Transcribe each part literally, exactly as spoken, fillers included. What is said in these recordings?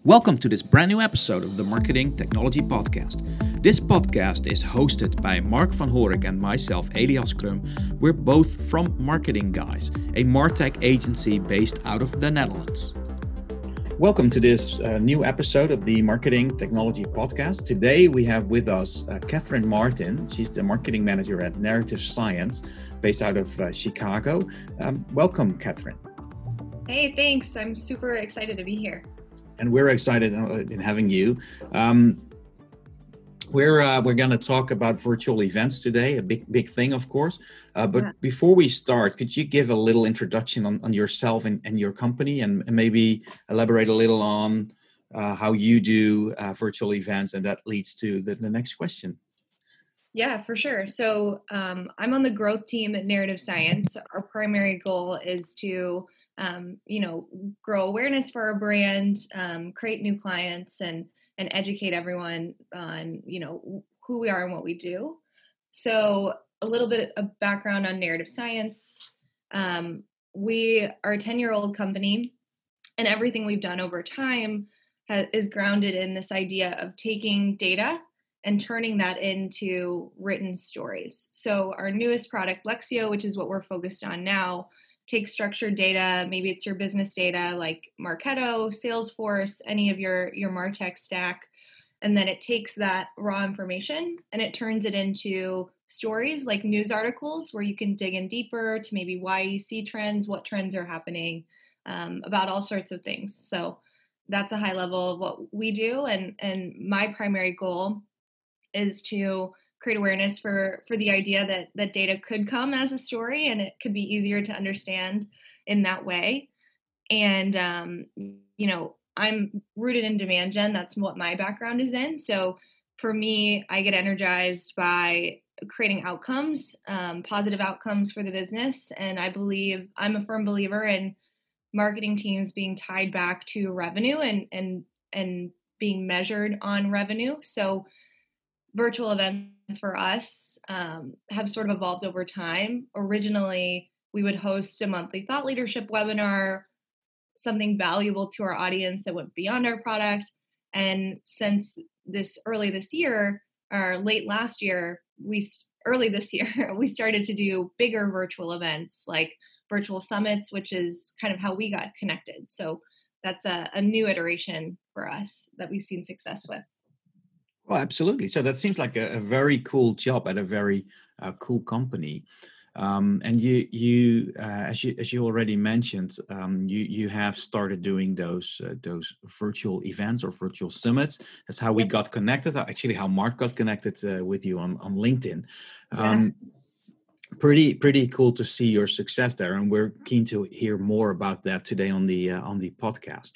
Welcome to this brand new episode of the Marketing Technology Podcast. This podcast is hosted by Mark van Horik and myself, Elias Krum. We're both from Marketing Guys, a MarTech agency based out of the Netherlands. Welcome to this uh, new episode of the Marketing Technology Podcast. Today we have with us uh, Catherine Martin. She's the marketing manager at Narrative Science, based out of uh, Chicago. Um, welcome, Catherine. Hey, thanks. I'm super excited to be here. And we're excited in having you. Um, we're uh, we're going to talk about virtual events today, a big big thing, of course. Uh, but yeah. Before we start, could you give a little introduction on, on yourself and, and your company, and, and maybe elaborate a little on uh, how you do uh, virtual events, and that leads to the, the next question. Yeah, for sure. So um, I'm on the growth team at Narrative Science. Our primary goal is to Um, you know, grow awareness for our brand, um, create new clients, and and educate everyone on, you know, who we are and what we do. So a little bit of background on Narrative Science. Um, we are a ten-year-old company, and everything we've done over time ha- is grounded in this idea of taking data and turning that into written stories. So our newest product, Lexio, which is what we're focused on now, take structured data, maybe it's your business data like Marketo, Salesforce, any of your, your MarTech stack, and then it takes that raw information and it turns it into stories like news articles where you can dig in deeper to maybe why you see trends, what trends are happening, um, about all sorts of things. So that's a high level of what we do, and, and my primary goal is to create awareness for, for the idea that, that data could come as a story and it could be easier to understand in that way. And, um, you know, I'm rooted in demand gen. That's what my background is in. So for me, I get energized by creating outcomes, um, positive outcomes for the business. And I believe, I'm a firm believer in marketing teams being tied back to revenue and, and, and being measured on revenue. So virtual events for us um, have sort of evolved over time. Originally, we would host a monthly thought leadership webinar, something valuable to our audience that went beyond our product. And since this early this year, or late last year, we early this year, we started to do bigger virtual events like virtual summits, which is kind of how we got connected. So that's a, a new iteration for us that we've seen success with. Well, absolutely. So that seems like a, a very cool job at a very uh, cool company. Um, and you, you, uh, as you, as you already mentioned, um, you, you have started doing those, uh, those virtual events or virtual summits. That's how we Yep. got connected. Actually, how Mark got connected uh, with you on, on LinkedIn. Um, yeah. Pretty, pretty cool to see your success there, and we're keen to hear more about that today on the uh, on the podcast.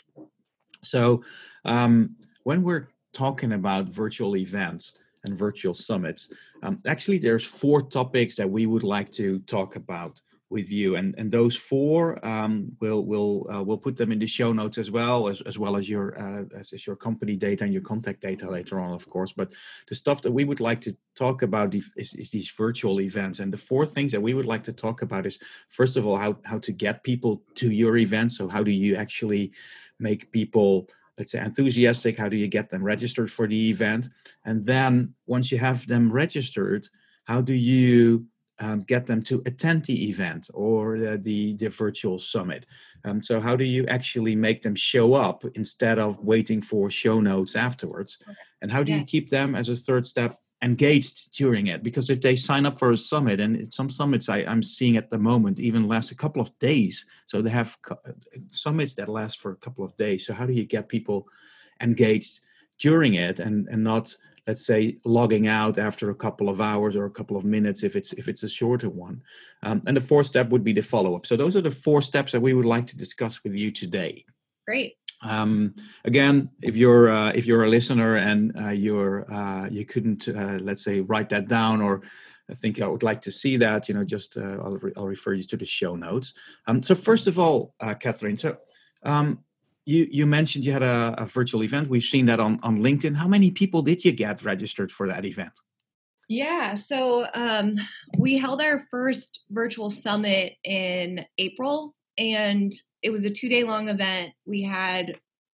So, um, when we're talking about virtual events and virtual summits, um, actually there's four topics that we would like to talk about with you, and and those four um, we'll we'll uh, we'll put them in the show notes as well as, as well as your uh, as, as your company data and your contact data later on, of course. But the stuff that we would like to talk about is, is these virtual events, and the four things that we would like to talk about is, first of all, how how to get people to your event. So how do you actually make people, let's say, enthusiastic? How do you get them registered for the event? And then once you have them registered, how do you um, get them to attend the event or the, the, the virtual summit? Um, so how do you actually make them show up instead of waiting for show notes afterwards? And how do you keep them, as a third step, engaged during it? Because if they sign up for a summit, and some summits I, I'm seeing at the moment even last a couple of days, so they have co- summits that last for a couple of days. So how do you get people engaged during it, and and not, let's say, logging out after a couple of hours or a couple of minutes if it's if it's a shorter one? Um, and the fourth step would be the follow-up. So those are the four steps that we would like to discuss with you today. Great. Um, again, if you're uh, if you're a listener and uh, you're uh, you couldn't uh, let's say write that down, or I think I would like to see that, you know, just uh, I'll, re- I'll refer you to the show notes. Um, so first of all, uh, Catherine, so um, you you mentioned you had a, a virtual event. We've seen that on on LinkedIn. How many people did you get registered for that event? Yeah, so um, we held our first virtual summit in April, and it was a two-day long event. We had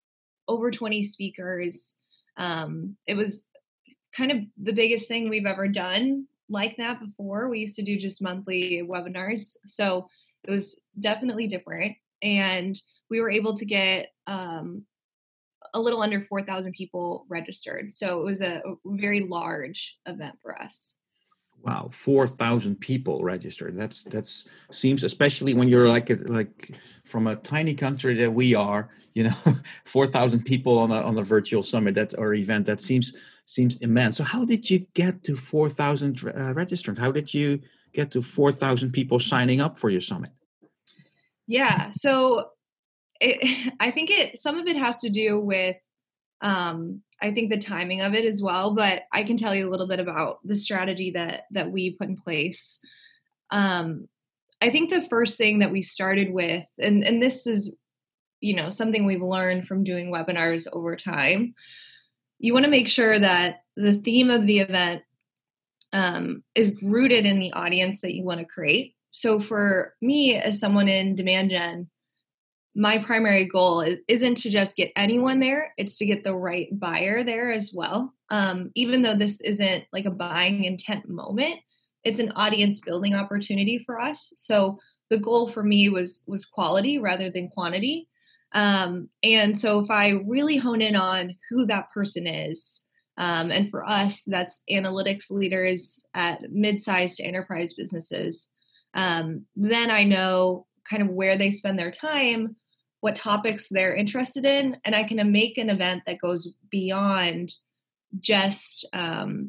over twenty speakers. Um, it was kind of the biggest thing we've ever done like that before. We used to do just monthly webinars. So it was definitely different. And we were able to get um, a little under four thousand people registered. So it was a, a very large event for us. Wow, four thousand people registered. That's that's seems, especially when you're like a, like from a tiny country that we are, you know, four thousand people on a on a virtual summit that or event, that seems seems immense. So how did you get to four thousand uh, registrants? How did you get to four thousand people signing up for your summit? Yeah, so it, I think it some of it has to do with um, I think the timing of it as well, but I can tell you a little bit about the strategy that that we put in place. Um, I think the first thing that we started with, and, and this is, you know, something we've learned from doing webinars over time, you want to make sure that the theme of the event um, is rooted in the audience that you want to create. So for me, as someone in demand gen, my primary goal is, isn't to just get anyone there, it's to get the right buyer there as well. Um, even though this isn't like a buying intent moment, it's an audience building opportunity for us. So the goal for me was was quality rather than quantity. Um, and so if I really hone in on who that person is, um, and for us, that's analytics leaders at mid-sized to enterprise businesses, um, then I know kind of where they spend their time, what topics they're interested in, and I can make an event that goes beyond just um,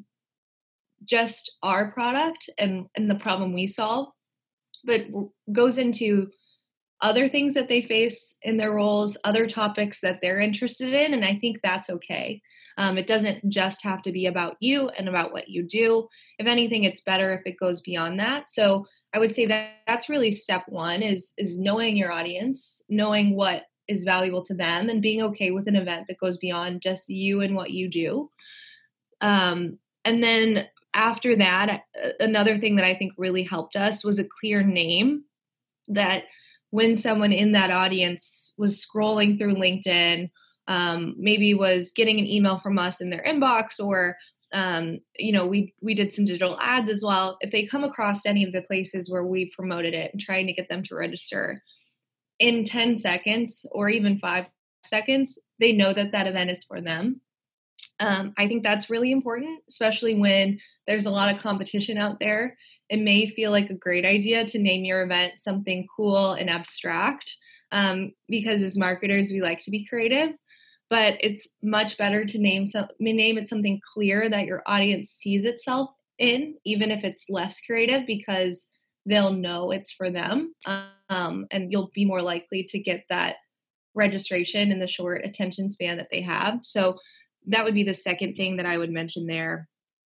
just our product and, and the problem we solve, but goes into other things that they face in their roles, other topics that they're interested in, and I think that's okay. Um, it doesn't just have to be about you and about what you do. If anything, it's better if it goes beyond that. So I would say that that's really step one is, is knowing your audience, knowing what is valuable to them, and being okay with an event that goes beyond just you and what you do. Um, and then after that, another thing that I think really helped us was a clear name that when someone in that audience was scrolling through LinkedIn, um, maybe was getting an email from us in their inbox, or um, you know, we we did some digital ads as well. If they come across any of the places where we promoted it and trying to get them to register, in ten seconds or even five seconds, they know that that event is for them. Um, I think that's really important, especially when there's a lot of competition out there. It may feel like a great idea to name your event something cool and abstract, um, because as marketers, we like to be creative. But it's much better to name some, name it something clear that your audience sees itself in, even if it's less creative, because they'll know it's for them, um, and you'll be more likely to get that registration in the short attention span that they have. So that would be the second thing that I would mention there.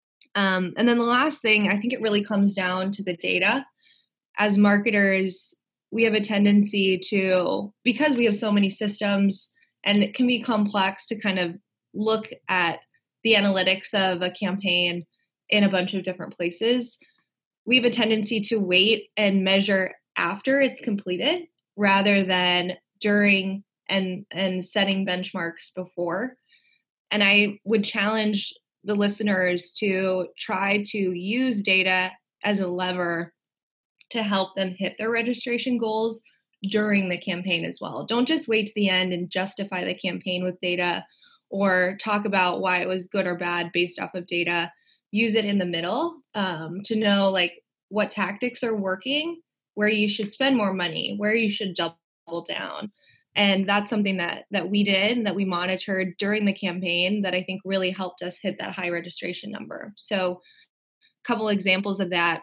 Um, and then the last thing, I think it really comes down to the data. As marketers, we have a tendency to, because we have so many systems and it can be complex to kind of look at the analytics of a campaign in a bunch of different places, we have a tendency to wait and measure after it's completed rather than during and, and setting benchmarks before. And I would challenge the listeners to try to use data as a lever to help them hit their registration goals during the campaign as well. Don't just wait to the end and justify the campaign with data or talk about why it was good or bad based off of data. Use it in the middle um, to know like what tactics are working, where you should spend more money, where you should double down. And that's something that that we did and that we monitored during the campaign that I think really helped us hit that high registration number. So a couple examples of that,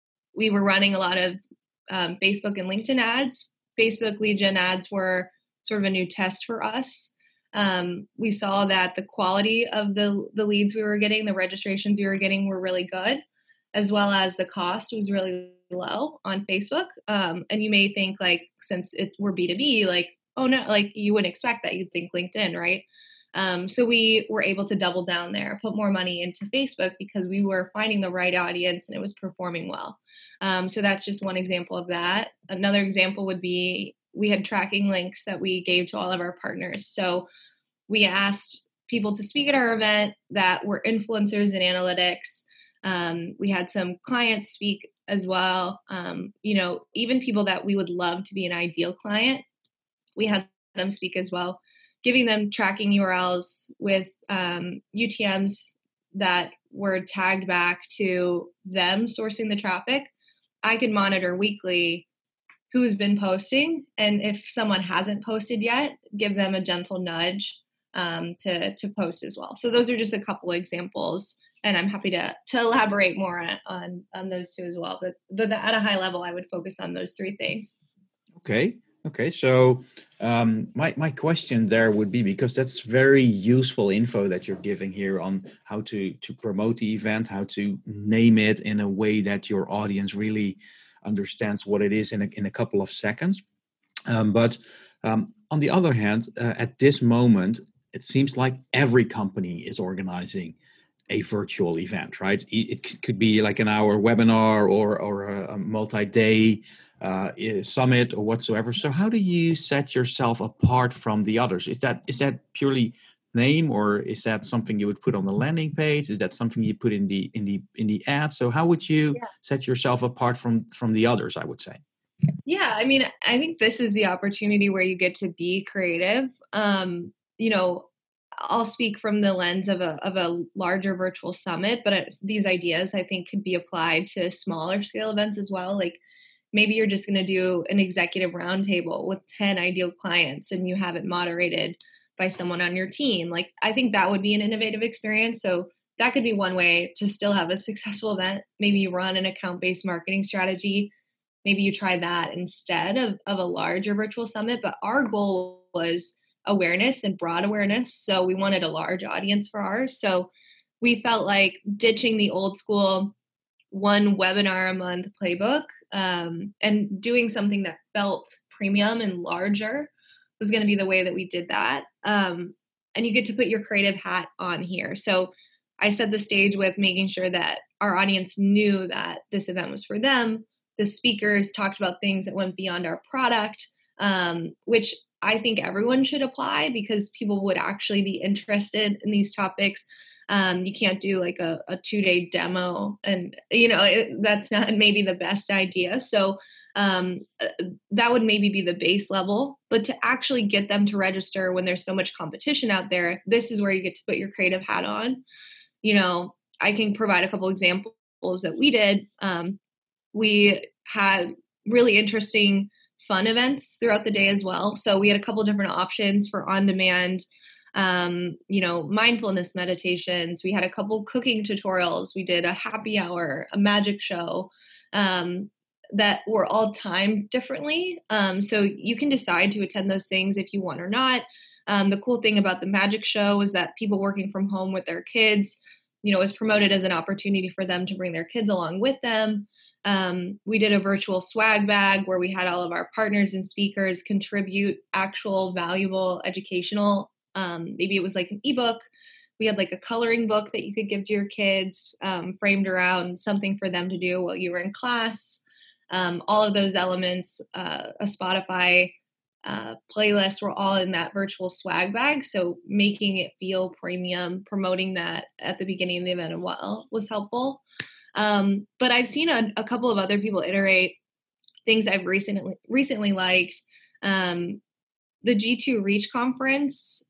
we were running a lot of um, Facebook and LinkedIn ads. Facebook lead gen ads were sort of a new test for us. Um, we saw that the quality of the, the leads we were getting, the registrations we were getting were really good, as well as the cost was really low on Facebook. Um, and you may think like, since it, we're B two B, like, oh no, like you wouldn't expect that. You'd think LinkedIn, right? Um, so we were able to double down there, put more money into Facebook because we were finding the right audience and it was performing well. Um, so that's just one example of that. Another example would be we had tracking links that we gave to all of our partners. So we asked people to speak at our event that were influencers in analytics. Um, we had some clients speak as well. Um, you know, even people that we would love to be an ideal client, we had them speak as well, giving them tracking U R Ls with um, U T Ms that were tagged back to them sourcing the traffic. I could monitor weekly who's been posting, and if someone hasn't posted yet, give them a gentle nudge um, to to post as well. So those are just a couple of examples, and I'm happy to to elaborate more on on, on those two as well. But the, the, at a high level, I would focus on those three things. Okay. Okay. So um, my my question there would be, because that's very useful info that you're giving here on how to to promote the event, how to name it in a way that your audience really understands what it is in a, in a couple of seconds. Um, but um, on the other hand, uh, at this moment, it seems like every company is organizing a virtual event, right? It, it could be like an hour webinar or or a, a multi-day uh, summit or whatsoever. So how do you set yourself apart from the others? Is that is that purely name, or is that something you would put on the landing page? Is that something you put in the in the in the ad? So how would you Yeah. set yourself apart from from the others, I would say? Yeah, I mean, I think this is the opportunity where you get to be creative. Um, you know, I'll speak from the lens of a of a larger virtual summit, but it's, these ideas I think could be applied to smaller scale events as well. Like maybe you're just going to do an executive roundtable with ten ideal clients, and you have it moderated by someone on your team. Like I think that would be an innovative experience. So that could be one way to still have a successful event. Maybe you run an account-based marketing strategy. Maybe you try that instead of, of a larger virtual summit. But our goal was awareness and broad awareness. So we wanted a large audience for ours. So we felt like ditching the old school one webinar a month playbook um, and doing something that felt premium and larger was going to be the way that we did that. Um, and you get to put your creative hat on here. So I set the stage with making sure that our audience knew that this event was for them. The speakers talked about things that went beyond our product, um, which I think everyone should apply because people would actually be interested in these topics. Um, you can't do like a, a two-day demo, and you know it, that's not maybe the best idea. So um, that would maybe be the base level. But to actually get them to register when there's so much competition out there, this is where you get to put your creative hat on. You know, I can provide a couple examples that we did. Um, we had really interesting fun events throughout the day as well. So we had a couple different options for on-demand, um, you know, mindfulness meditations. We had a couple cooking tutorials. We did a happy hour, a magic show, um, that were all timed differently. Um, so you can decide to attend those things if you want or not. Um, the cool thing about the magic show is that people working from home with their kids, you know, is promoted as an opportunity for them to bring their kids along with them. Um, we did a virtual swag bag where we had all of our partners and speakers contribute actual valuable educational, um, maybe it was like an ebook. We had like a coloring book that you could give to your kids, um, framed around something for them to do while you were in class. Um, all of those elements, uh, a Spotify uh, playlist were all in that virtual swag bag. So making it feel premium, promoting that at the beginning of the event as well was helpful. Um, but I've seen a, a couple of other people iterate things I've recently recently liked. Um, the G two Reach conference,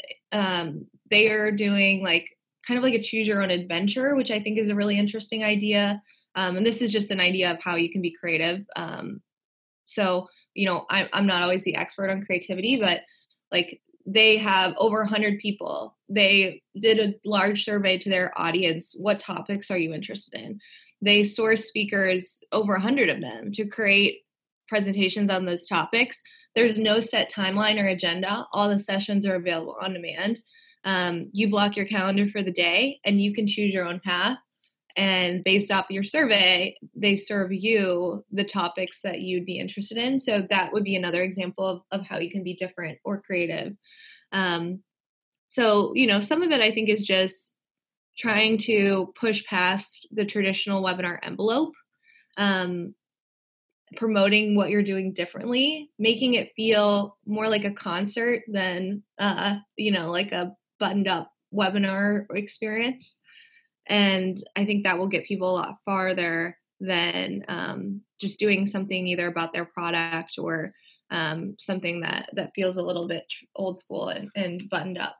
um, they are doing like kind of like a choose your own adventure, which I think is a really interesting idea. Um, and this is just an idea of how you can be creative. Um, so, you know, I, I'm not always the expert on creativity, but like they have over one hundred people. They did a large survey to their audience. What topics are you interested in? They source speakers, over one hundred of them, to create presentations on those topics. There's no set timeline or agenda. All the sessions are available on demand. Um, you block your calendar for the day and you can choose your own path. And based off your survey, they serve you the topics that you'd be interested in. So that would be another example of, of how you can be different or creative. Um, so, you know, some of it I think is just trying to push past the traditional webinar envelope. Um, promoting what you're doing differently, making it feel more like a concert than, uh, you know, like a buttoned up webinar experience. And I think that will get people a lot farther than um, just doing something either about their product or um, something that, that feels a little bit old school and, and buttoned up.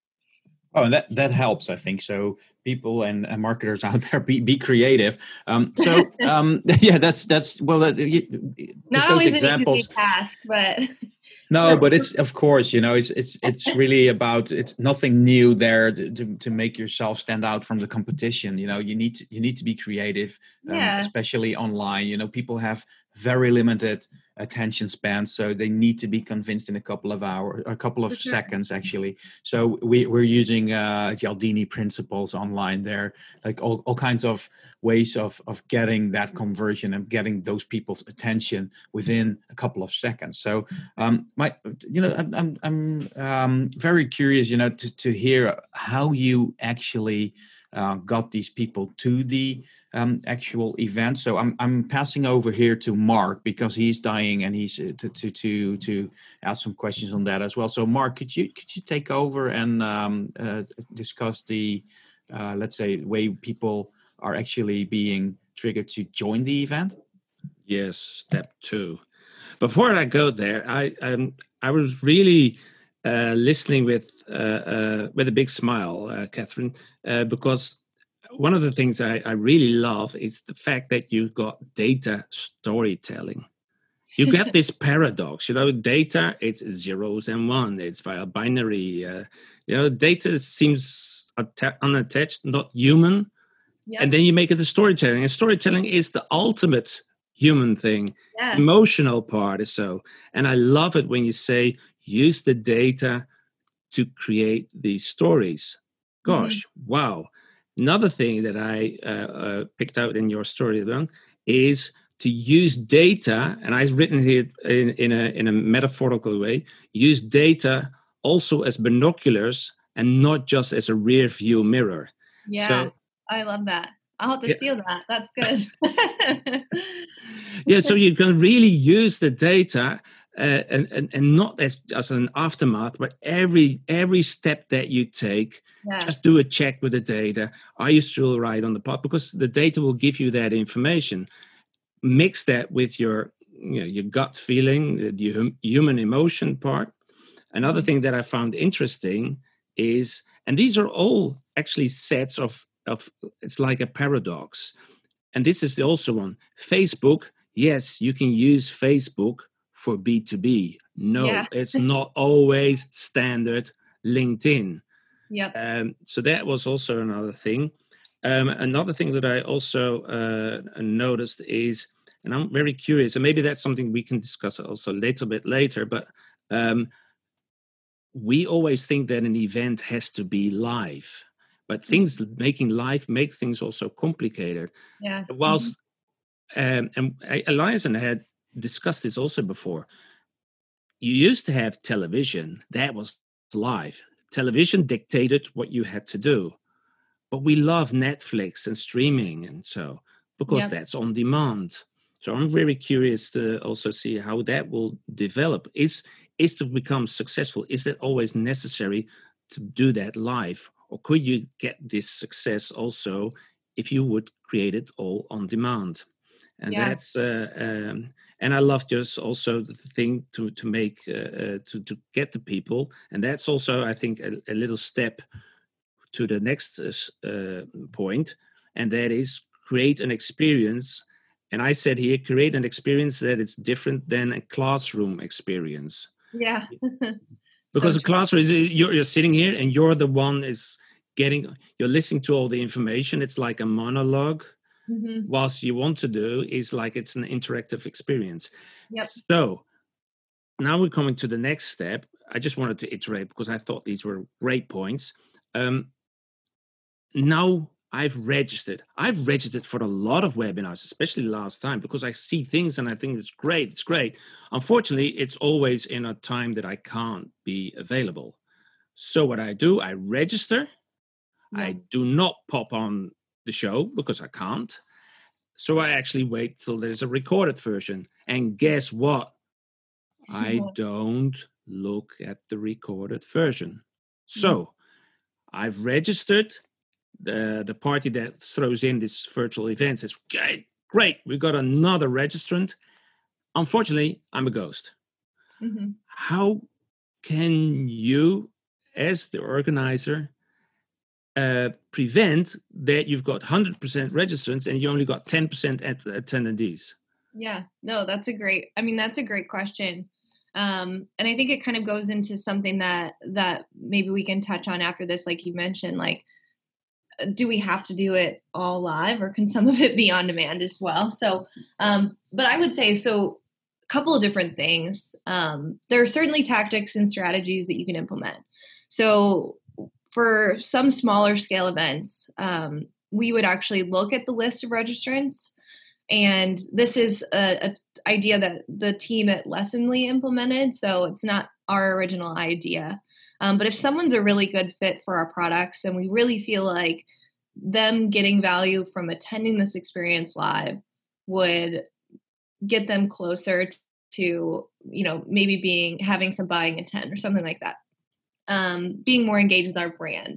Oh, that that helps, I think. So people and, and marketers out there, be be creative. Um, so um, yeah, that's that's well, that, you, not those always examples, an easy task, but no, but it's of course, you know, it's it's it's really about, it's nothing new there to, to to make yourself stand out from the competition. You know, you need to, you need to be creative, um, yeah, especially online. You know, people have very limited attention spans, so they need to be convinced in a couple of hours, a couple of for sure. seconds, actually. So we we're using uh, Cialdini principles online there, like all, all kinds of ways of of getting that conversion and getting those people's attention within a couple of seconds. So um, my, you know, I'm I'm, I'm um, very curious, you know, to to hear how you actually uh, got these people to the um, actual event. So I'm I'm passing over here to Mark because he's dying and he's uh, to to to to ask some questions on that as well. So Mark, could you could you take over and um, uh, discuss the uh, let's say way people are actually being triggered to join the event? Yes, step two. Before I go there, I um, I was really uh, listening with uh, uh, with a big smile, uh, Catherine, uh, because one of the things I, I really love is the fact that you've got data storytelling. You get this paradox, you know, data, it's zeros and one, it's via binary. Uh, you know, data seems atta- unattached, not human. Yep. And then you make it a storytelling. And storytelling is the ultimate human thing. Yeah. Emotional part is so. And I love it when you say, use the data to create these stories. Gosh, mm-hmm. Wow. Another thing that I uh, uh, picked out in your story then is to use data, and I've written here in, in, a, in a metaphorical way, use data also as binoculars and not just as a rear view mirror. Yeah, so, I love that. I'll have to yeah. steal that. That's good. Yeah, so you can really use the data uh, and, and, and not as, as an aftermath, but every every step that you take, yeah. just do a check with the data. Are you still right on the path? Because the data will give you that information. Mix that with your, you know, your gut feeling, the hum, human emotion part. Another mm-hmm. thing that I found interesting is, and these are all actually sets of, of it's like a paradox. And this is also one. Facebook, yes, you can use Facebook for B two B. No, yeah. It's not always standard LinkedIn. Yep. Um, so that was also another thing. Um, another thing that I also uh, noticed is, and I'm very curious, and maybe that's something we can discuss also a little bit later, but um, we always think that an event has to be live. But things mm-hmm. making life make things also complicated. Yeah. Whilst mm-hmm. um, and Elias and I had discussed this also before. You used to have television that was live. Television dictated what you had to do, but we love Netflix and streaming, and so because yep. that's on demand. So I'm very curious to also see how that will develop. Is is to become successful? Is that always necessary to do that live? Or could you get this success also if you would create it all on demand? And yeah. that's uh, um, and I love just also the thing to to make uh, uh, to to get the people, and that's also I think a, a little step to the next uh, point, and that is create an experience. And I said here, create an experience that is different than a classroom experience. Yeah. Because so a classroom is you're, you're sitting here and you're the one is getting, you're listening to all the information. It's like a monologue. Mm-hmm. Whilst you want to do is like it's an interactive experience. Yep. So now we're coming to the next step. I just wanted to iterate because I thought these were great points. Um, now I've registered. I've registered for a lot of webinars, especially last time, because I see things and I think it's great. It's great. Unfortunately, it's always in a time that I can't be available. So what I do, I register. Yeah. I do not pop on the show because I can't. So I actually wait till there's a recorded version. And guess what? I don't look at the recorded version. So I've registered. The, the party that throws in this virtual event says, great, great, we got another registrant. Unfortunately, I'm a ghost. Mm-hmm. How can you, as the organizer, uh, prevent that you've got one hundred percent registrants and you only got ten percent at attendees? Yeah, no, that's a great, I mean, that's a great question. Um, and I think it kind of goes into something that, that maybe we can touch on after this, like you mentioned, like, do we have to do it all live, or can some of it be on demand as well? So, um, but I would say, so a couple of different things. Um, there are certainly tactics and strategies that you can implement. So for some smaller scale events, um, we would actually look at the list of registrants. And this is an idea that the team at Lessonly implemented. So it's not our original idea. Um, but if someone's a really good fit for our products and we really feel like them getting value from attending this experience live would get them closer to, you know, maybe being, having some buying intent or something like that, um, being more engaged with our brand,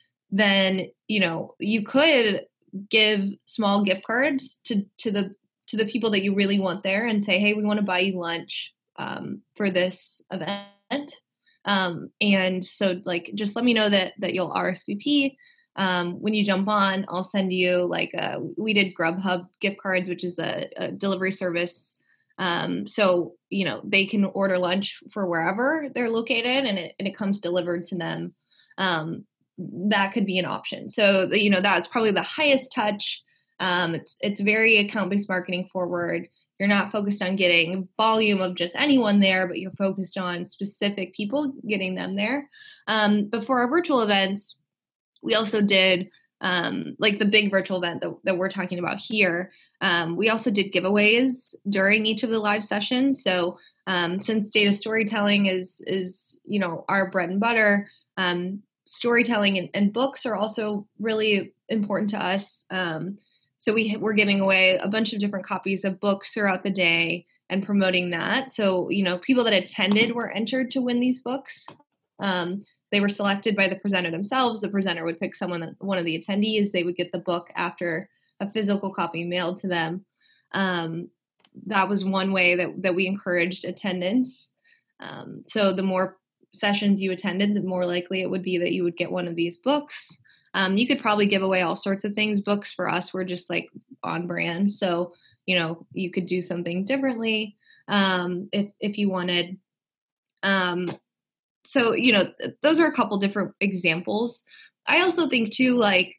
then, you know, you could give small gift cards to, to the, to the people that you really want there and say, hey, we want to buy you lunch um, for this event. Um, and so like, just let me know that, that you'll R S V P. Um, when you jump on, I'll send you like, a, we did Grubhub gift cards, which is a, a delivery service. Um, so, you know, they can order lunch for wherever they're located and it, and it comes delivered to them. Um, that could be an option. So, you know, that's probably the highest touch. Um, it's, it's very account-based marketing forward. You're not focused on getting volume of just anyone there, but you're focused on specific people, getting them there. Um, but for our virtual events, we also did um, like the big virtual event that, that we're talking about here. Um, we also did giveaways during each of the live sessions. So um, since data storytelling is, is, you know, our bread and butter, um, storytelling and, and books are also really important to us. Um, So we we're giving away a bunch of different copies of books throughout the day and promoting that. So, you know, people that attended were entered to win these books. Um, they were selected by the presenter themselves. The presenter would pick someone, one of the attendees. They would get the book after a physical copy mailed to them. Um, that was one way that, that we encouraged attendance. Um, so the more sessions you attended, the more likely it would be that you would get one of these books. Um, you could probably give away all sorts of things. Books for us were just like on brand. So, you know, you could do something differently um, if, if you wanted. Um, so, you know, th- those are a couple different examples. I also think too, like,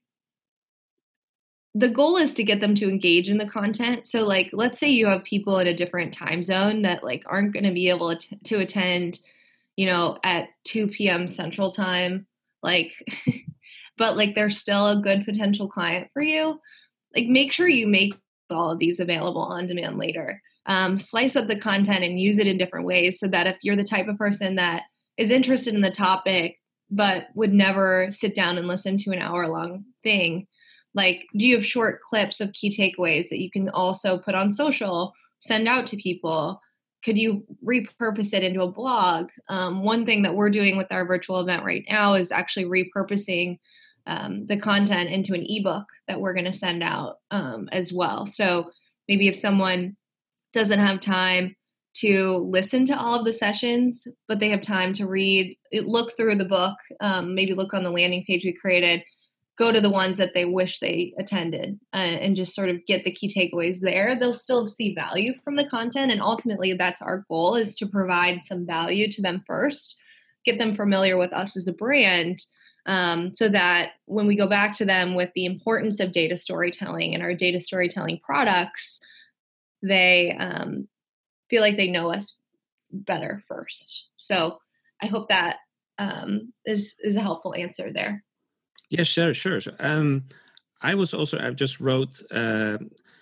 the goal is to get them to engage in the content. So like, let's say you have people in a different time zone that like aren't going to be able to, to attend, you know, at two p.m. Central Time, like, but like they're still a good potential client for you. Like make sure you make all of these available on demand later. Um, slice up the content and use it in different ways so that if you're the type of person that is interested in the topic, but would never sit down and listen to an hour long thing, like, do you have short clips of key takeaways that you can also put on social, send out to people? Could you repurpose it into a blog? Um, one thing that we're doing with our virtual event right now is actually repurposing um, the content into an ebook that we're going to send out um, as well. So maybe if someone doesn't have time to listen to all of the sessions, but they have time to read, look through the book, um, maybe look on the landing page we created, go to the ones that they wish they attended uh, and just sort of get the key takeaways there. They'll still see value from the content. And ultimately that's our goal, is to provide some value to them first, get them familiar with us as a brand, um, so that when we go back to them with the importance of data storytelling and our data storytelling products, they um, feel like they know us better first. So I hope that um, is, is a helpful answer there. Yeah, sure, sure. Um, I was also, I just wrote, uh,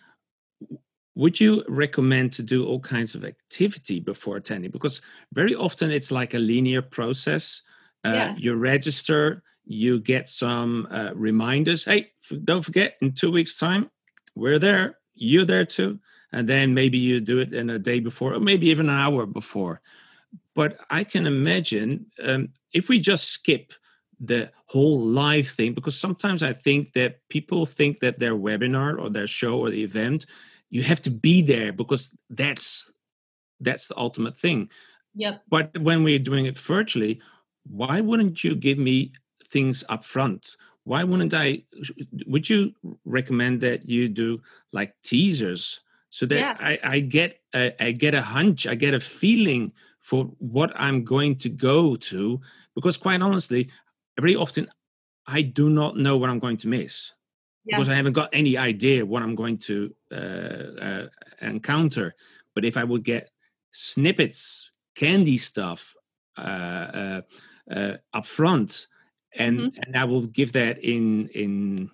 would you recommend to do all kinds of activity before attending? Because very often it's like a linear process. Uh, yeah. You register, you get some uh, reminders. Hey, f- don't forget, in two weeks' time, we're there. you're there too, and then maybe you do it in a day before, or maybe even an hour before. But I can imagine um, if we just skip the whole live thing, because sometimes I think that people think that their webinar or their show or the event, you have to be there because that's that's the ultimate thing. Yep. But when we're doing it virtually, why wouldn't you give me things up front? Why wouldn't I? Would you recommend that you do like teasers so that Yeah. I, I get a, I get a hunch, I get a feeling for what I'm going to go to? Because quite honestly, very often I do not know what I'm going to miss Yeah. because I haven't got any idea what I'm going to uh, uh, encounter. But if I would get snippets, candy stuff uh, uh, uh, up front, and Mm-hmm. and I will give that in in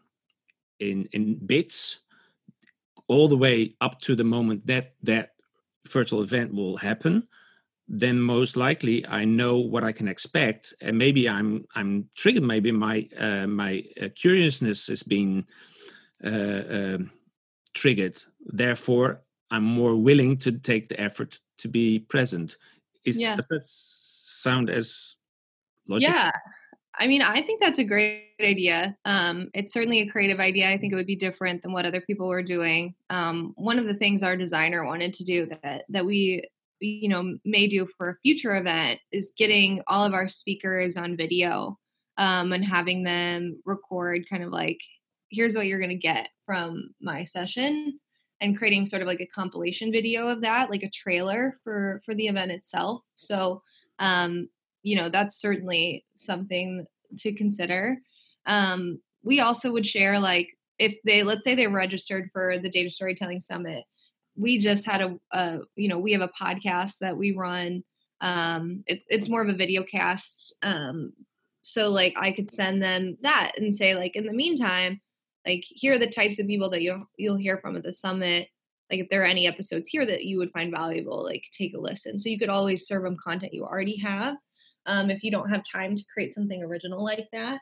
in in bits all the way up to the moment that that virtual event will happen, then most likely I know what I can expect, and maybe I'm I'm triggered. Maybe my uh, my uh, curiousness is being uh, um triggered. Therefore, I'm more willing to take the effort to be present. Is Yeah. Does that sound as logical? Yeah. I mean, I think that's a great idea. Um, it's certainly a creative idea. I think it would be different than what other people were doing. Um, one of the things our designer wanted to do that that we, you know, may do for a future event is getting all of our speakers on video um, and having them record kind of like, here's what you're going to get from my session, and creating sort of like a compilation video of that, like a trailer for for the event itself. So, um, you know, that's certainly something to consider. Um, we also would share, like, if they, let's say they registered for the Data Storytelling Summit, we just had a, a you know, we have a podcast that we run. Um, it's, it's more of a video cast. Um, so like I could send them that and say, like, in the meantime, like, here are the types of people that you'll, you'll hear from at the summit. Like, if there are any episodes here that you would find valuable, like, take a listen. So you could always serve them content you already have. Um, if you don't have time to create something original like that.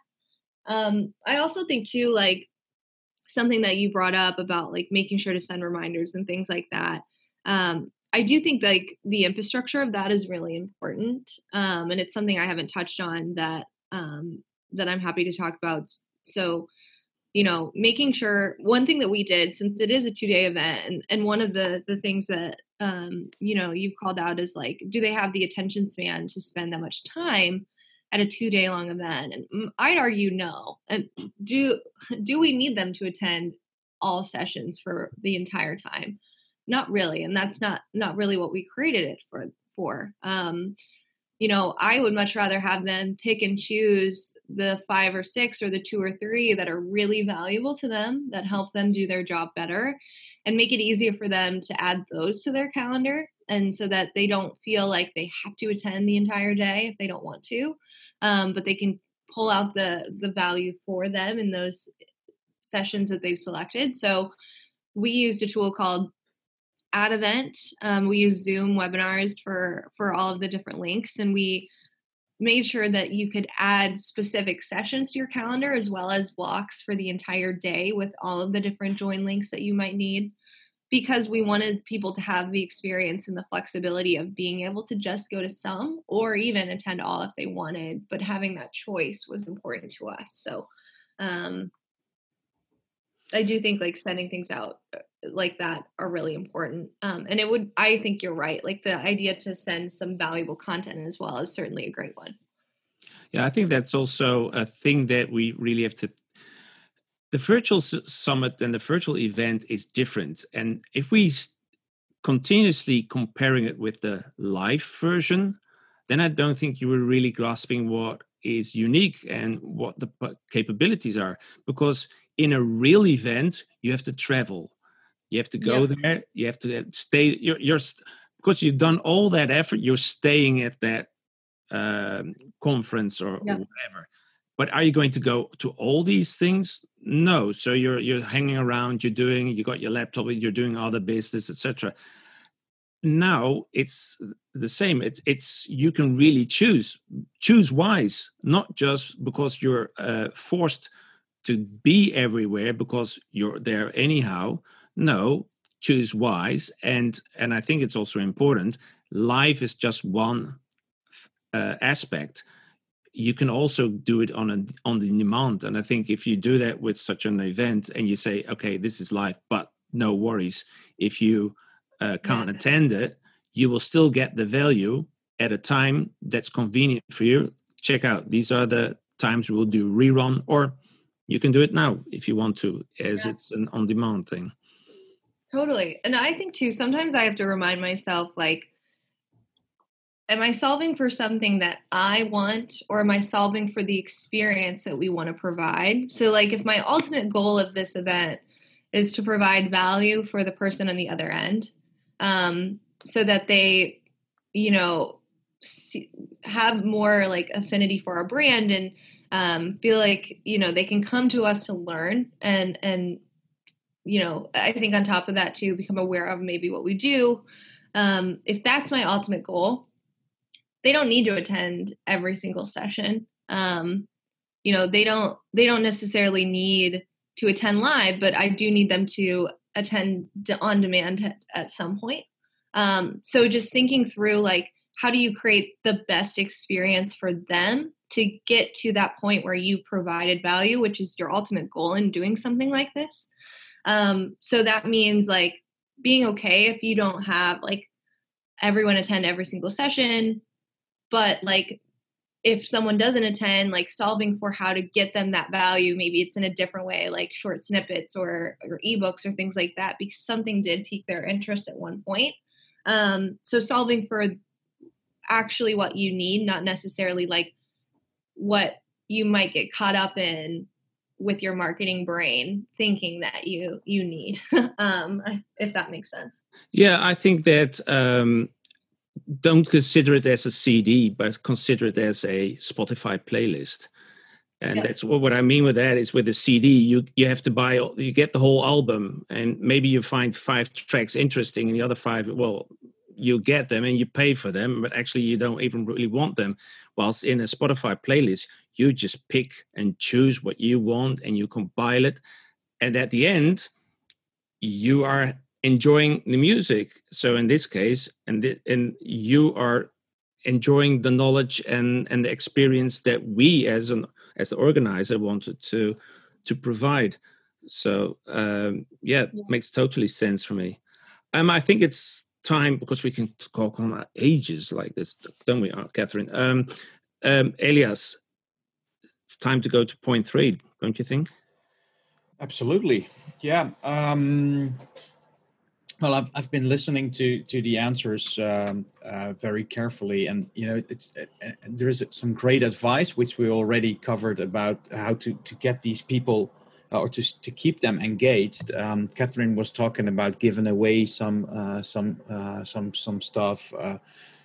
Um, I also think too, like, something that you brought up about like making sure to send reminders and things like that. Um, I do think like the infrastructure of that is really important. Um, and it's something I haven't touched on that, um, that I'm happy to talk about. So, you know, making sure, one thing that we did, since it is a two day event, and, and one of the, the things that, um, you know, you've called out is like, do they have the attention span to spend that much time at a two day long event? And I'd argue no. And do, do we need them to attend all sessions for the entire time? Not really. And that's not, not really what we created it for, for, um, you know, I would much rather have them pick and choose the five or six or the two or three that are really valuable to them, that help them do their job better, and make it easier for them to add those to their calendar. And so that they don't feel like they have to attend the entire day if they don't want to, um, but they can pull out the, the value for them in those sessions that they've selected. So we used a tool called Ad Event. Um, we use Zoom webinars for, for all of the different links. And we made sure that you could add specific sessions to your calendar as well as blocks for the entire day with all of the different join links that you might need, because we wanted people to have the experience and the flexibility of being able to just go to some or even attend all if they wanted, but having that choice was important to us. So um, I do think like sending things out like that are really important. Um, and it would, I think you're right. Like the idea to send some valuable content as well is certainly a great one. Yeah, I think that's also a thing that we really have to. The virtual summit and the virtual event is different. And if we continuously comparing it with the live version, then I don't think you were really grasping what is unique and what the capabilities are. Because in a real event, you have to travel. You have to go yep. there. You have to stay. You're, you're because you've done all that effort. You're staying at that um, conference or, yep. or whatever. But are you going to go to all these things? No. So you're you're hanging around. You're doing. You got your laptop. You're doing other business, et cetera. Now it's the same. It's it's you can really choose choose wise, not just because you're uh, forced to be everywhere because you're there anyhow. No, choose wise. And and I think it's also important. Life is just one uh, aspect. You can also do it on a on the demand. And I think if you do that with such an event and you say, okay, this is live, but no worries, if you uh, can't yeah. attend it, you will still get the value at a time that's convenient for you. Check out, these are the times we'll do rerun, or you can do it now if you want to, as yeah. it's an on-demand thing. Totally. And I think too, sometimes I have to remind myself, like, am I solving for something that I want, or am I solving for the experience that we want to provide? So like if my ultimate goal of this event is to provide value for the person on the other end, um, so that they, you know, see, have more like affinity for our brand and um, feel like, you know, they can come to us to learn and, and, you know, I think on top of that too, become aware of maybe what we do. Um, if that's my ultimate goal, they don't need to attend every single session. Um, you know, they don't, they don't necessarily need to attend live, but I do need them to attend on demand at, at some point. Um, so just thinking through, like, how do you create the best experience for them to get to that point where you provided value, which is your ultimate goal in doing something like this. Um, so that means like being okay if you don't have like everyone attend every single session, but like if someone doesn't attend, like solving for how to get them that value, maybe it's in a different way, like short snippets or, or ebooks or things like that, because something did pique their interest at one point. Um, so solving for actually what you need, not necessarily like what you might get caught up in with your marketing brain thinking that you you need, um, if that makes sense. Yeah, I think that um, don't consider it as a C D, but consider it as a Spotify playlist. And yeah. that's what, what I mean with that is with a C D, you you have to buy, you get the whole album, and maybe you find five tracks interesting and the other five, well, you get them and you pay for them, but actually you don't even really want them. Whilst in a Spotify playlist, you just pick and choose what you want and you compile it. And at the end, you are enjoying the music. So in this case, and, th- and you are enjoying the knowledge and, and the experience that we as an as the organizer wanted to to provide. So um, yeah, it yeah. makes totally sense for me. Um, I think it's time, because we can talk on ages like this, don't we, Catherine? Um, um, Elias, it's time to go to point three, don't you think? Absolutely, yeah. Um, well, I've I've been listening to to the answers um, uh, very carefully, and you know, it's, uh, there is some great advice which we already covered about how to to get these people uh, or to to keep them engaged. Um, Catherine was talking about giving away some uh, some uh, some some stuff. Uh,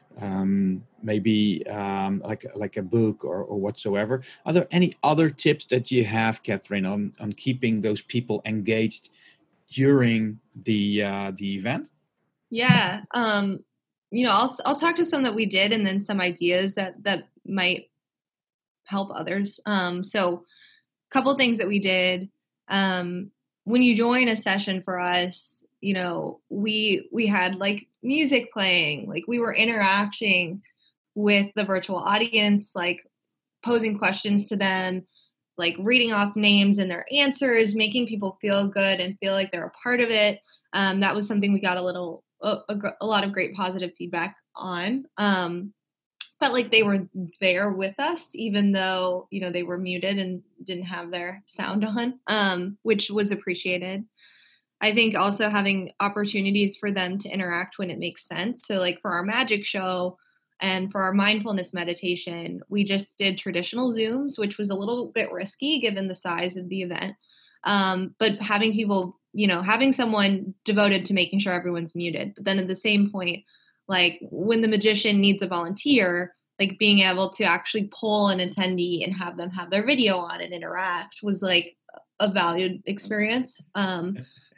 um maybe um like like a book or, or whatsoever. Are there any other tips that you have, Catherine, on on keeping those people engaged during the uh the event? Yeah, um you know, I'll I'll talk to some that we did and then some ideas that that might help others. Um so a couple things that we did. Um when you join a session for us, you know, we we had like music playing, like we were interacting with the virtual audience, like posing questions to them, like reading off names and their answers, making people feel good and feel like they're a part of it. Um, that was something we got a little, a, a, a lot of great positive feedback on. Um, felt like they were there with us, even though, you know, they were muted and didn't have their sound on, um, which was appreciated. I think also having opportunities for them to interact when it makes sense. So like for our magic show and for our mindfulness meditation, we just did traditional Zooms, which was a little bit risky given the size of the event. Um, but having people, you know, having someone devoted to making sure everyone's muted. But then at the same point, like when the magician needs a volunteer, like being able to actually pull an attendee and have them have their video on and interact was like a valued experience. Um,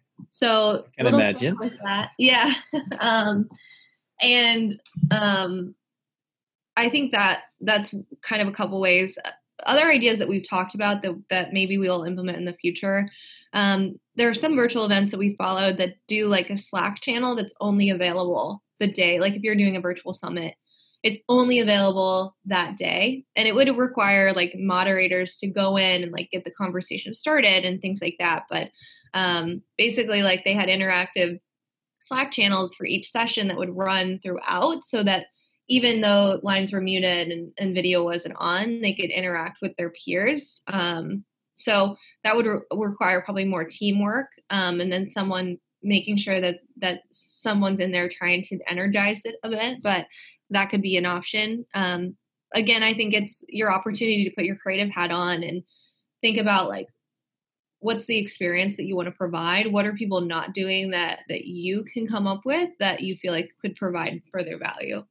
So I can little imagine. stuff like that. Yeah. um, and um, I think that that's kind of a couple ways. Other ideas that we've talked about that, that maybe we'll implement in the future. Um, there are some virtual events that we followed that do like a Slack channel that's only available the day. Like if you're doing a virtual summit, it's only available that day. And it would require like moderators to go in and like get the conversation started and things like that. But um, basically like they had interactive Slack channels for each session that would run throughout so that even though lines were muted and, and video wasn't on, they could interact with their peers. Um, so that would re- require probably more teamwork um, and then someone making sure that that someone's in there trying to energize the event. But that could be an option. Um, again, I think it's your opportunity to put your creative hat on and think about like, what's the experience that you want to provide? What are people not doing that that you can come up with that you feel like could provide further value?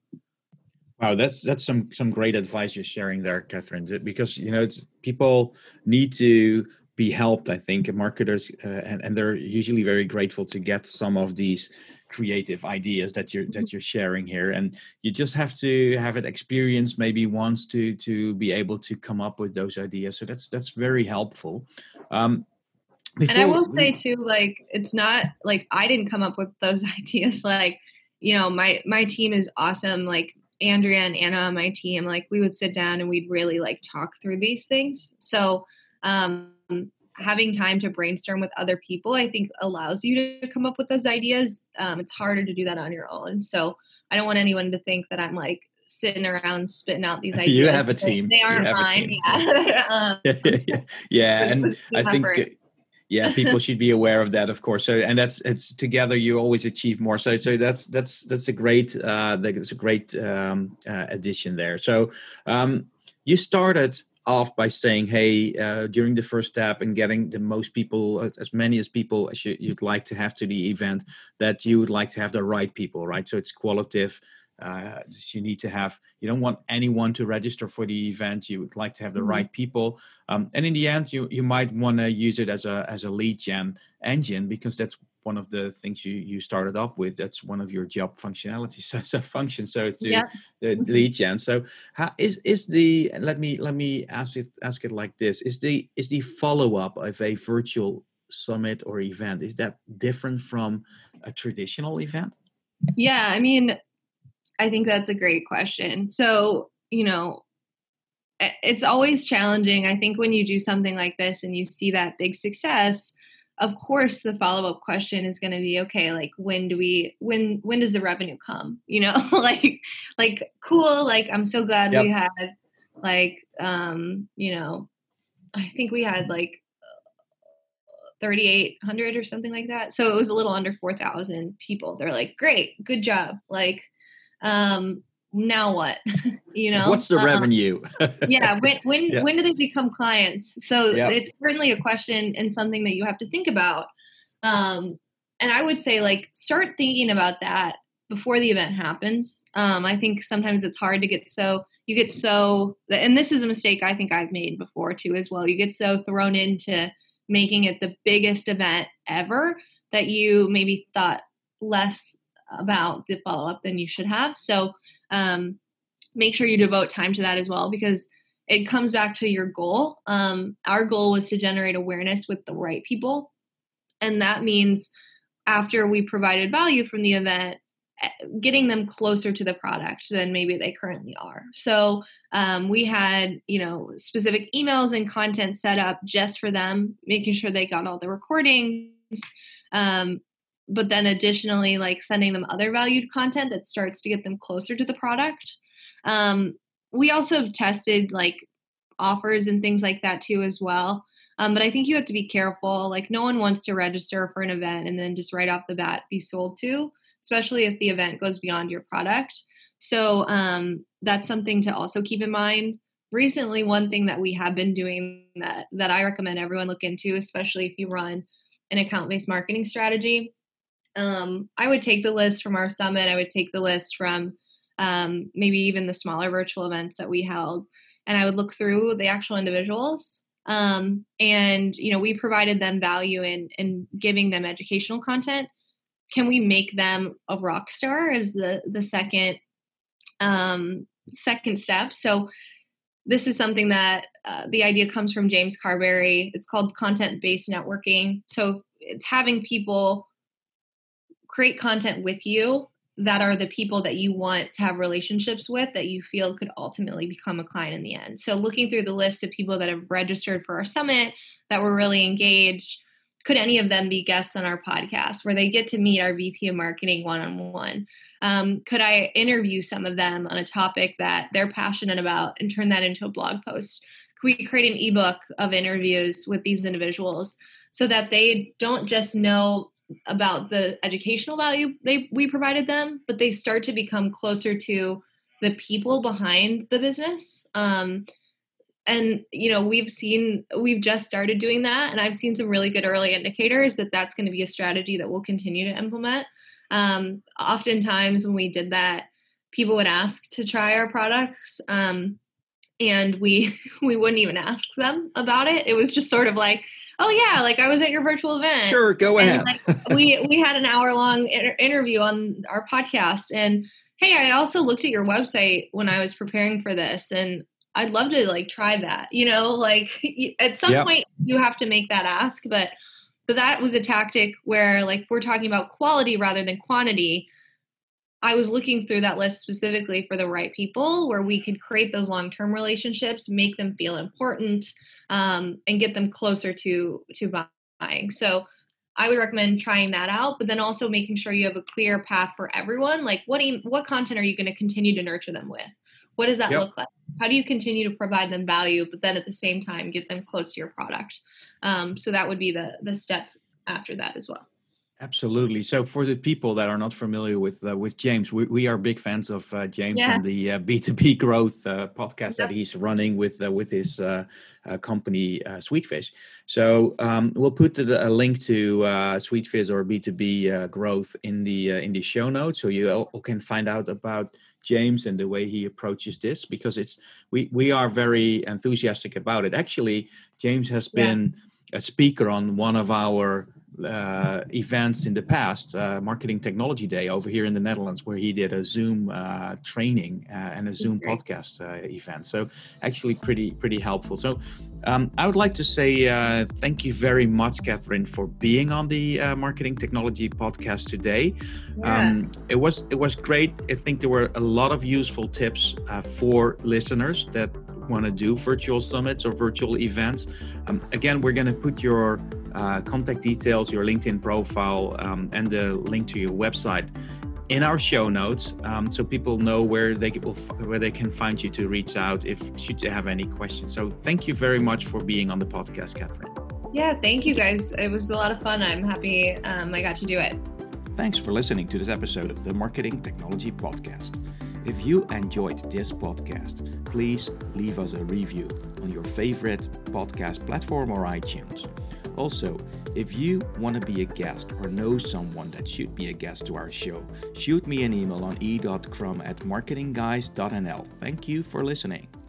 Wow, that's that's some some great advice you're sharing there, Catherine. Because you know, it's people need to be helped. I think marketers uh, and and they're usually very grateful to get some of these creative ideas that you're that you're sharing here, and you just have to have it experienced maybe once to to be able to come up with those ideas. So that's that's very helpful. Um, and I will say too, like it's not like I didn't come up with those ideas. Like, you know, my my team is awesome. Like Andrea and Anna on my team, like we would sit down and we'd really like talk through these things. So um having time to brainstorm with other people, I think allows you to come up with those ideas. Um, it's harder to do that on your own. So I don't want anyone to think that I'm like sitting around spitting out these ideas. You have a team. They, they aren't mine. Yeah. um, yeah. yeah. And I think, uh, yeah, people should be aware of that, of course. So, and that's, it's together, you always achieve more. So, so that's, that's, that's a great, uh, that's a great um, uh, addition there. So um, you started off by saying, hey, uh, during the first step and getting the most people, as many as people as you, you'd like to have to the event, that you would like to have the right people, right? So it's qualitative. Uh, you need to have, you don't want anyone to register for the event. You would like to have the mm-hmm. right people. Um, and in the end, you, you might want to use it as a, as a lead gen engine, because that's one of the things you, you started off with. That's one of your job functionalities as a function. So it's the, yeah. the lead gen. So how is, is the, let me, let me ask it, ask it like this. Is the, is the follow-up of a virtual summit or event, is that different from a traditional event? Yeah. I mean, I think that's a great question. So, you know, it's always challenging. I think when you do something like this and you see that big success, of course, the follow-up question is going to be, okay, like when do we, when, when does the revenue come? You know, like, like, cool. Like, I'm so glad yep. we had like, um, you know, I think we had like thirty-eight hundred or something like that. So it was a little under four thousand people. They're like, great, good job. Like, um, now what? You know, what's the um, revenue? yeah. When, when, yeah. when do they become clients? So yep. it's certainly a question and something that you have to think about. Um, and I would say like, start thinking about that before the event happens. Um, I think sometimes it's hard to get so, you get so, and this is a mistake I think I've made before too, as well. You get so thrown into making it the biggest event ever that you maybe thought less about the follow-up than you should have. So um, make sure you devote time to that as well, because it comes back to your goal. Um, our goal was to generate awareness with the right people. And that means after we provided value from the event, getting them closer to the product than maybe they currently are. So um, we had, you know, specific emails and content set up just for them, making sure they got all the recordings. Um, but then additionally, like sending them other valued content that starts to get them closer to the product. Um, we also tested like offers and things like that too as well. Um, but I think you have to be careful. Like no one wants to register for an event and then just right off the bat be sold to, especially if the event goes beyond your product. So um, that's something to also keep in mind. Recently, one thing that we have been doing that, that I recommend everyone look into, especially if you run an account-based marketing strategy, um, I would take the list from our summit. I would take the list from um, maybe even the smaller virtual events that we held, and I would look through the actual individuals. Um, and, you know, we provided them value in, in giving them educational content. Can we make them a rock star as the, the second, um, second step? So this is something that uh, the idea comes from James Carberry. It's called content-based networking. So it's having people create content with you that are the people that you want to have relationships with, that you feel could ultimately become a client in the end. So looking through the list of people that have registered for our summit that were really engaged, could any of them be guests on our podcast where they get to meet our V P of marketing one-on-one? Um, could I interview some of them on a topic that they're passionate about and turn that into a blog post? Could we create an ebook of interviews with these individuals so that they don't just know about the educational value they we provided them, but they start to become closer to the people behind the business. Um, and, you know, we've seen, we've just started doing that. And I've seen some really good early indicators that that's going to be a strategy that we'll continue to implement. Um, oftentimes when we did that, people would ask to try our products. Um, and we, we wouldn't even ask them about it. It was just sort of like, oh yeah, like I was at your virtual event. Sure, go and ahead. like, we we had an hour long inter- interview on our podcast, and hey, I also looked at your website when I was preparing for this, and I'd love to like try that. You know, like at some Yep. point you have to make that ask, but but that was a tactic where like we're talking about quality rather than quantity. I was looking through that list specifically for the right people where we could create those long-term relationships, make them feel important, um, and get them closer to, to buying. So I would recommend trying that out, but then also making sure you have a clear path for everyone. Like what, do you, what content are you going to continue to nurture them with? What does that Yep. look like? How do you continue to provide them value, but then at the same time, get them close to your product? Um, so that would be the the step after that as well. Absolutely. So for the people that are not familiar with uh, with James, we, we are big fans of uh, James Yeah. and the uh, B two B growth uh, podcast that Yep. he's running with uh, with his uh, uh, company uh, Sweetfish. So um, we'll put the, a link to uh, Sweetfish or B two B uh, growth in the uh, in the show notes, so you all can find out about James and the way he approaches this, because it's we we are very enthusiastic about it. Actually, James has Yeah. been a speaker on one of our uh, events in the past, uh, Marketing Technology Day over here in the Netherlands, where he did a Zoom uh, training uh, and a Zoom Great. podcast uh, event. So actually pretty, pretty helpful. So um, I would like to say uh, thank you very much, Catherine, for being on the uh, Marketing Technology podcast today. Yeah. Um, it was, it was great. I think there were a lot of useful tips uh, for listeners that want to do virtual summits or virtual events. Um, again, we're going to put your uh, contact details, your LinkedIn profile, um, and the link to your website in our show notes, um, so people know where they will where they can find you to reach out if should you have any questions. So thank you very much for being on the podcast, Catherine. Yeah, thank you guys. It was a lot of fun. I'm happy um, I got to do it. Thanks for listening to this episode of the Marketing Technology Podcast. If you enjoyed this podcast, please leave us a review on your favorite podcast platform or iTunes. Also, if you want to be a guest or know someone that should be a guest to our show, shoot me an email on e dot crum at marketing guys dot n l. Thank you for listening.